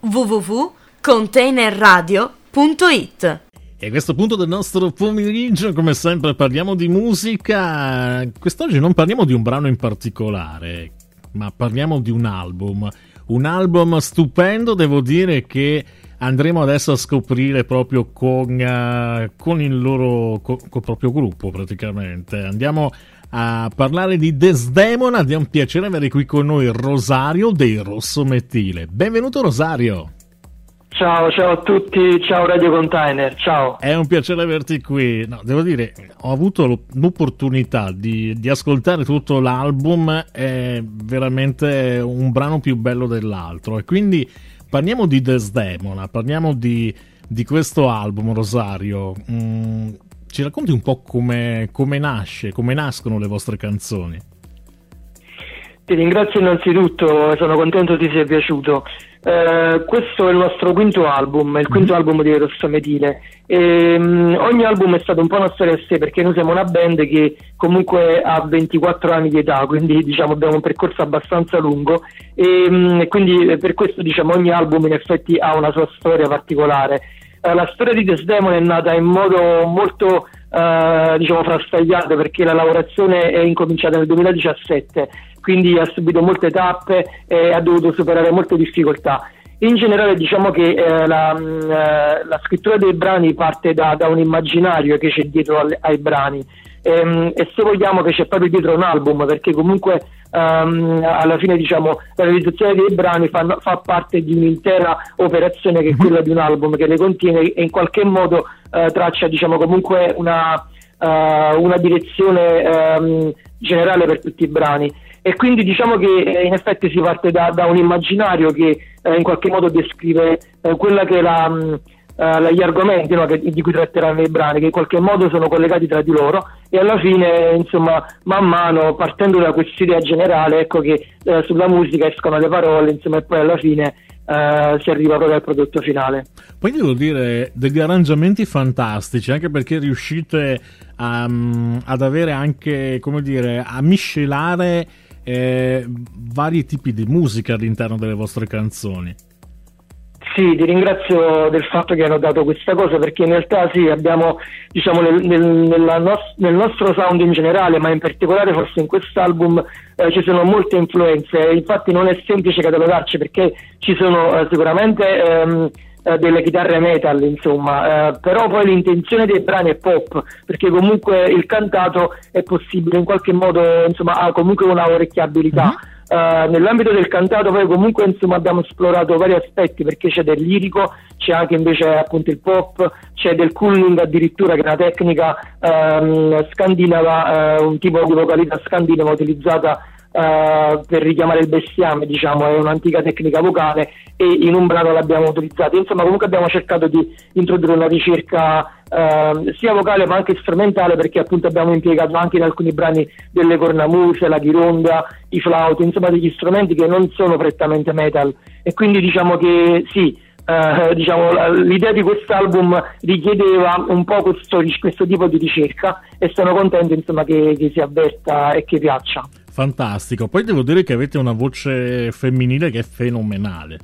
www.containerradio.it. E a questo punto del nostro pomeriggio, come sempre, parliamo di musica. Quest'oggi non parliamo di un brano in particolare, ma parliamo di un album stupendo. Devo dire che andremo adesso a scoprire proprio con il loro col proprio gruppo, praticamente. Andiamo a parlare di Desdemona. È un piacere avere qui con noi Rosario dei Rossomettile. Benvenuto, Rosario. Ciao a tutti, ciao Radio Container, ciao. È un piacere averti qui. No, devo dire, ho avuto l'opportunità di ascoltare tutto l'album, è veramente un brano più bello dell'altro, e quindi parliamo di Desdemona, parliamo di questo album, Rosario. Ci racconti un po' come nascono le vostre canzoni? Ti ringrazio innanzitutto, sono contento ti sia piaciuto. Questo è il nostro quinto album, il quinto album di Rossomettile. Ogni album è stato un po' una storia a sé, perché noi siamo una band che comunque ha 24 anni di età, quindi diciamo abbiamo un percorso abbastanza lungo, e quindi per questo diciamo ogni album in effetti ha una sua storia particolare. La storia di Desdemona è nata in modo molto diciamo frastagliato, perché la lavorazione è incominciata nel 2017, quindi ha subito molte tappe e ha dovuto superare molte difficoltà. In generale diciamo che la scrittura dei brani parte da un immaginario che c'è dietro ai brani, e se vogliamo che c'è proprio dietro un album, perché comunque alla fine diciamo la realizzazione dei brani fa parte di un'intera operazione che è quella di un album, che le contiene e in qualche modo traccia diciamo comunque una direzione generale per tutti i brani. E quindi diciamo che in effetti si parte da un immaginario che in qualche modo descrive quella che è gli argomenti, no, di cui tratteranno i brani, che in qualche modo sono collegati tra di loro, e alla fine insomma man mano, partendo da quest'idea generale, ecco che sulla musica escono le parole, insomma, e poi alla fine si arriva proprio al prodotto finale. Poi devo dire degli arrangiamenti fantastici, anche perché riuscite ad avere anche, come dire, a miscelare vari tipi di musica all'interno delle vostre canzoni. Sì, ti ringrazio del fatto che hai notato questa cosa, perché in realtà sì, abbiamo diciamo nel nostro sound in generale, ma in particolare forse in quest'album ci sono molte influenze. Infatti non è semplice catalogarci, perché ci sono sicuramente delle chitarre metal, insomma, però poi l'intenzione dei brani è pop, perché comunque il cantato è possibile in qualche modo, insomma, ha comunque una orecchiabilità. Nell'ambito del cantato poi comunque insomma abbiamo esplorato vari aspetti, perché c'è del lirico, c'è anche invece appunto il pop, c'è del culling addirittura, che è una tecnica scandinava, un tipo di vocalità scandinava utilizzata per richiamare il bestiame, diciamo, è un'antica tecnica vocale, e in un brano l'abbiamo utilizzata. Insomma, comunque abbiamo cercato di introdurre una ricerca sia vocale ma anche strumentale, perché appunto abbiamo impiegato anche in alcuni brani delle cornamuse, la ghironda, i flauti, insomma degli strumenti che non sono prettamente metal, e quindi diciamo che sì, diciamo l'idea di quest'album richiedeva un po' questo tipo di ricerca, e sono contento insomma che si avverta e che piaccia. Fantastico. Poi devo dire che avete una voce femminile che è fenomenale.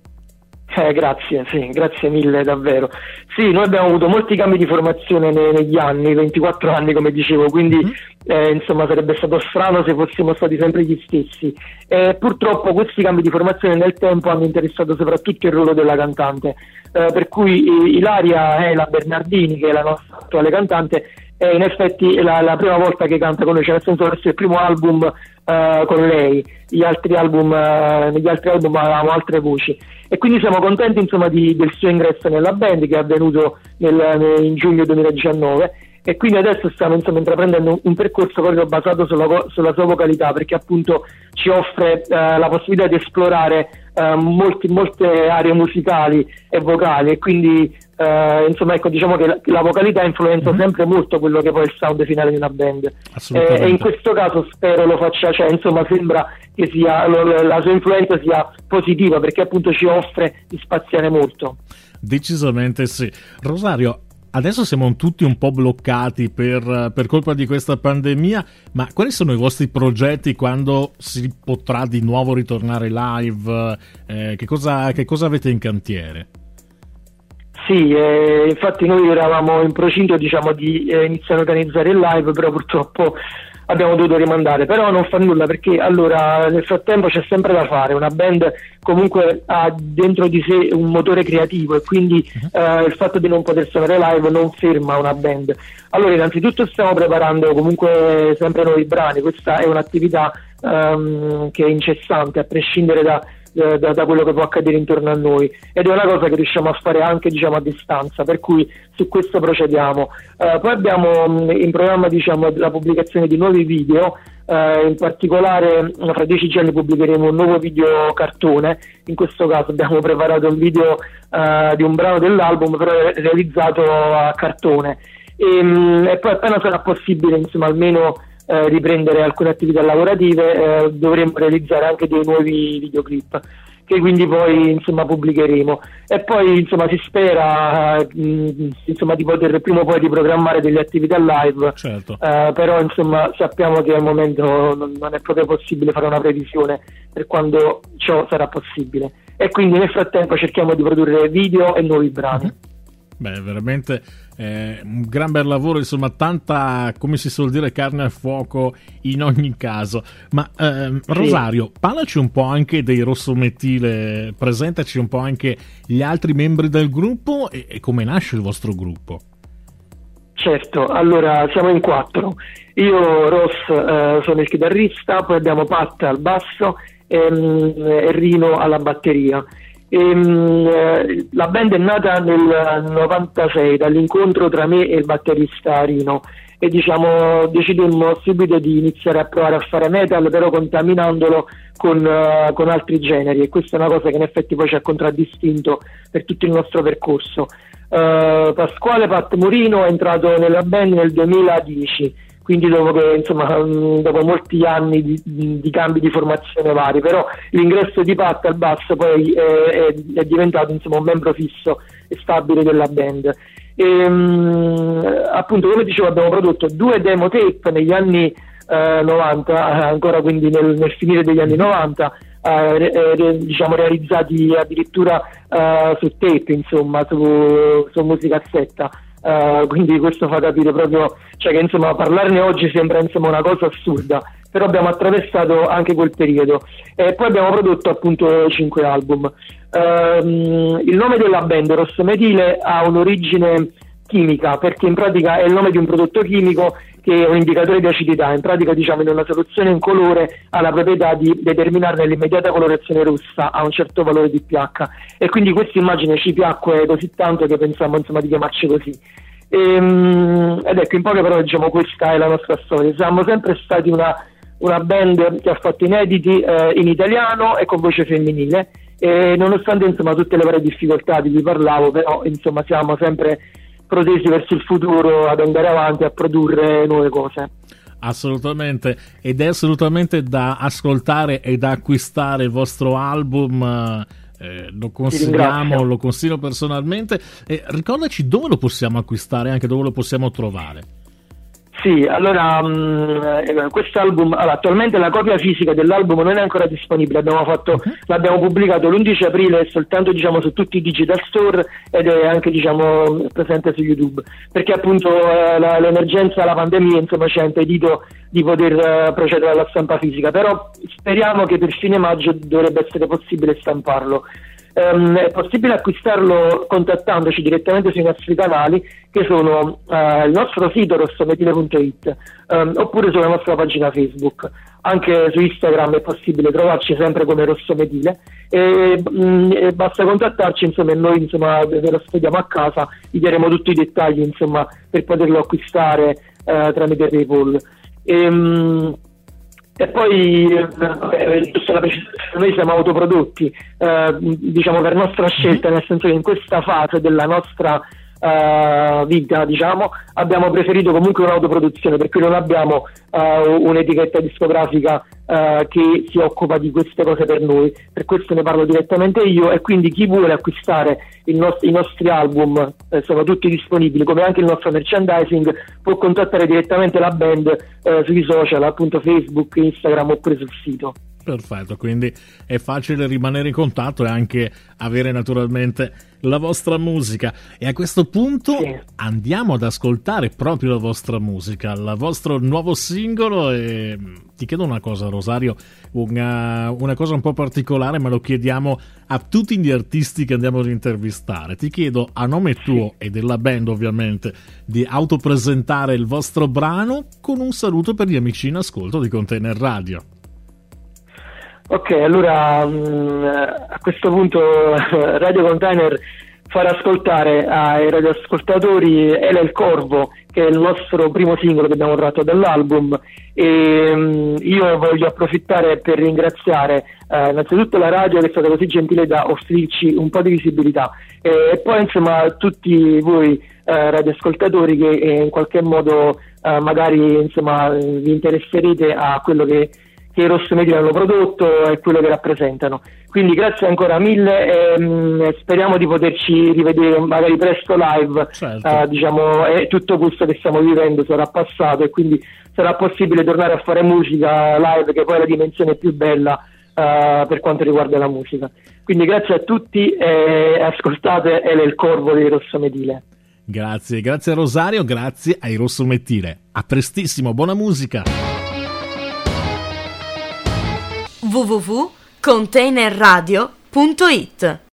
Grazie, sì, grazie mille davvero. Sì, noi abbiamo avuto molti cambi di formazione negli anni, 24 anni come dicevo, quindi insomma sarebbe stato strano se fossimo stati sempre gli stessi. Purtroppo questi cambi di formazione nel tempo hanno interessato soprattutto il ruolo della cantante, per cui Ilaria Ela Bernardini, che è la nostra attuale cantante, è in effetti la prima volta che canta con noi, cioè nel senso questo è il primo album con lei. Negli altri album avevamo altre voci, e quindi siamo contenti insomma del suo ingresso nella band, che è avvenuto in giugno 2019, e quindi adesso stiamo insomma intraprendendo un percorso proprio basato sulla sua vocalità, perché appunto ci offre la possibilità di esplorare molte aree musicali e vocali, e quindi insomma ecco, diciamo che la vocalità influenza sempre molto quello che poi è il sound finale di una band, e in questo caso spero lo faccia, cioè insomma sembra che la sua influenza sia positiva, perché appunto ci offre di spaziare molto. Decisamente sì. Rosario, adesso siamo tutti un po' bloccati per colpa di questa pandemia, ma quali sono i vostri progetti quando si potrà di nuovo ritornare live? Che cosa avete in cantiere? Sì, infatti noi eravamo in procinto, diciamo, di iniziare a organizzare il live, però purtroppo abbiamo dovuto rimandare. Però non fa nulla, perché allora nel frattempo c'è sempre da fare. Una band comunque ha dentro di sé un motore creativo, e quindi il fatto di non poter suonare live non ferma una band. Allora innanzitutto stiamo preparando comunque sempre nuovi brani. Questa è un'attività che è incessante, a prescindere da quello che può accadere intorno a noi, ed è una cosa che riusciamo a fare anche, diciamo, a distanza, per cui su questo procediamo. Poi abbiamo in programma, diciamo, la pubblicazione di nuovi video, in particolare fra 10 giorni pubblicheremo un nuovo video cartone. In questo caso abbiamo preparato un video di un brano dell'album, però realizzato a cartone, e poi appena sarà possibile, insomma, almeno riprendere alcune attività lavorative, dovremo realizzare anche dei nuovi videoclip che quindi poi, insomma, pubblicheremo, e poi, insomma, si spera insomma, di poter prima o poi riprogrammare delle attività live. Certo. Però, insomma, sappiamo che al momento non è proprio possibile fare una previsione per quando ciò sarà possibile, e quindi nel frattempo cerchiamo di produrre video e nuovi brani. Beh, veramente un gran bel lavoro, insomma, tanta, come si suol dire, carne al fuoco in ogni caso. Ma Rosario, parlaci un po' anche dei Rossometile, presentaci un po' anche gli altri membri del gruppo e come nasce il vostro gruppo. Certo, allora siamo in 4. Io, Ross, sono il chitarrista, poi abbiamo Pat al basso e Rino alla batteria. La band è nata nel 96 dall'incontro tra me e il batterista Rino, e, diciamo, decidemmo subito di iniziare a provare a fare metal, però contaminandolo con altri generi, e questa è una cosa che in effetti poi ci ha contraddistinto per tutto il nostro percorso. Pasquale Pat Morino è entrato nella band nel 2010, quindi dopo molti anni di cambi di formazione vari, però l'ingresso di Pat al basso poi è diventato, insomma, un membro fisso e stabile della band. Appunto, come dicevo, abbiamo prodotto 2 demo tape negli anni 90, ancora quindi nel finire degli anni 90, diciamo realizzati addirittura su tape, insomma, su musicassetta. Quindi questo fa capire proprio, cioè, che, insomma, parlarne oggi sembra, insomma, una cosa assurda, però abbiamo attraversato anche quel periodo, e poi abbiamo prodotto appunto 5 album. Il nome della band, Rossometile, ha un'origine chimica, perché in pratica è il nome di un prodotto chimico che è un indicatore di acidità. In pratica, diciamo, in una soluzione incolore ha la proprietà di determinarne l'immediata colorazione rossa a un certo valore di pH, e quindi questa immagine ci piacque così tanto che pensiamo, insomma, di chiamarci così. Ed ecco, in poche parole, diciamo, questa è la nostra storia. Siamo sempre stati una band che ha fatto inediti in italiano e con voce femminile, e nonostante, insomma, tutte le varie difficoltà di cui parlavo, però, insomma, siamo sempre protesi verso il futuro, ad andare avanti a produrre nuove cose. Assolutamente, ed è assolutamente da ascoltare e da acquistare il vostro album. Lo consigliamo, lo consiglio personalmente. Ricordaci dove lo possiamo acquistare, anche dove lo possiamo trovare. Sì, allora quest'album, attualmente la copia fisica dell'album non è ancora disponibile, l'abbiamo pubblicato l'11 aprile soltanto, diciamo, su tutti i digital store, ed è anche, diciamo, presente su YouTube, perché appunto l'emergenza, la pandemia, insomma, ci ha impedito di poter procedere alla stampa fisica, però speriamo che per fine maggio dovrebbe essere possibile stamparlo. È possibile acquistarlo contattandoci direttamente sui nostri canali, che sono il nostro sito rossometile.it, oppure sulla nostra pagina Facebook. Anche su Instagram è possibile trovarci sempre come Rossometile, e basta contattarci, insomma, e noi, insomma, ve lo spediamo a casa, vi daremo tutti i dettagli, insomma, per poterlo acquistare tramite PayPal. E poi, giusto la precisazione, noi siamo autoprodotti, diciamo, per nostra scelta, nel senso che in questa fase della nostra vita, diciamo, abbiamo preferito comunque un'autoproduzione, per cui non abbiamo un'etichetta discografica che si occupa di queste cose per noi. Per questo ne parlo direttamente io, e quindi chi vuole acquistare i nostri album sono tutti disponibili, come anche il nostro merchandising, può contattare direttamente la band sui social, appunto Facebook, Instagram, oppure sul sito. Perfetto, quindi è facile rimanere in contatto e anche avere naturalmente la vostra musica. E a questo punto andiamo ad ascoltare proprio la vostra musica, il vostro nuovo singolo. E ti chiedo una cosa, Rosario, una cosa un po' particolare, ma lo chiediamo a tutti gli artisti che andiamo ad intervistare. Ti chiedo, a nome tuo e della band ovviamente, di autopresentare il vostro brano con un saluto per gli amici in ascolto di Container Radio. Ok, allora a questo punto Radio Container farà ascoltare ai radioascoltatori Ela il Corvo, che è il nostro primo singolo che abbiamo tratto dall'album, e io voglio approfittare per ringraziare innanzitutto la radio, che è stata così gentile da offrirci un po' di visibilità, e poi insomma tutti voi radioascoltatori che in qualche modo magari insomma vi interesserete a quello che i Rossomedile hanno prodotto e quello che rappresentano. Quindi grazie ancora mille, e speriamo di poterci rivedere magari presto live. Certo. Diciamo, e tutto questo che stiamo vivendo sarà passato, e quindi sarà possibile tornare a fare musica live, che poi è la dimensione più bella per quanto riguarda la musica. Quindi grazie a tutti, e ascoltate Ela il Corvo dei Rossomedile. Grazie a Rosario, grazie ai Rossomedile. A prestissimo, buona musica. www.containerradio.it